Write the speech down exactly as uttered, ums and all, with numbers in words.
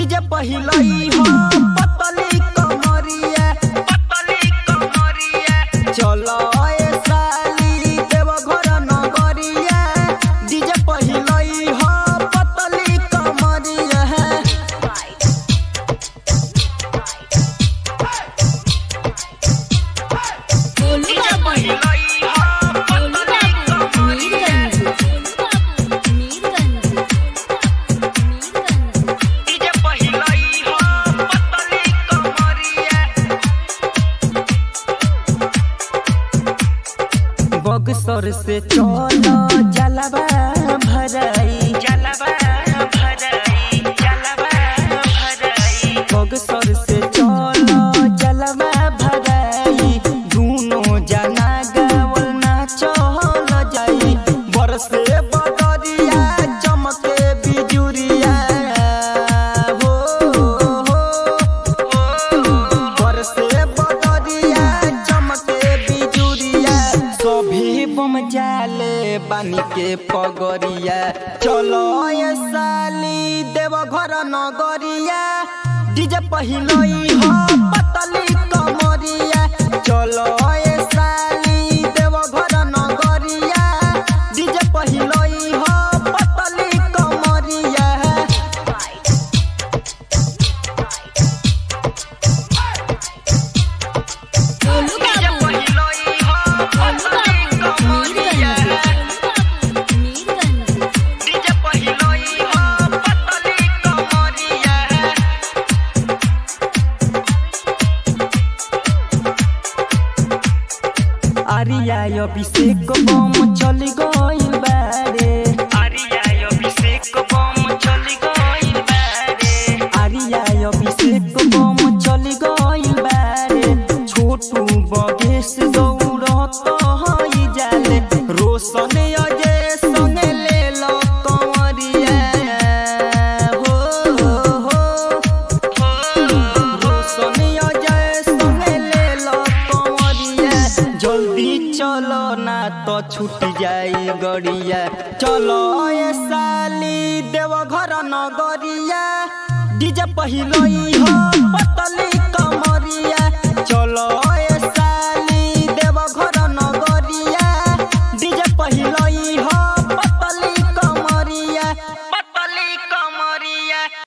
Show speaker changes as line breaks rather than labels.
DJ पहिलई हो पतली कमरिया पतली कमरिया चलो ए साली देव घर नगरिया डीजे पहिलई हो पतली कमरिया डीजे पहिलई हो पतली कमरिया बक्सर से चलो जलवा भराई जलवा भराई जलवा भराई बक्सर से चलो जलवा भराई दोनों जना गावल ना चल जाई बरसे बदरिया चमके बिजुरिया हो हो बरसे बदरिया चमके बिजुरिया सभी बम जाले बानी के पगरिया चलो ए साली देव घर नगरिया डीजे पहिलई हो पतली कमरिया चलो ए साली देव घर नगरिया डीजे पहिलई हो पतली कमरिया आरिया अभिषेक बम चली गइल बारे आरिया अभिषेक बम चली गइल बारे आरिया अभिषेक बम चली गइल बारे छोटू बगेश दौड़त हई जाले रोशन अजय संगे ले लो कंवरिया हो हो रोशन अजय संगे ले लो कंवरिया जल्दी चलो ना तो छूट जाई गड़िया चलो ए साली देव घर नगरिया डीजे पहिलई हो पतली कम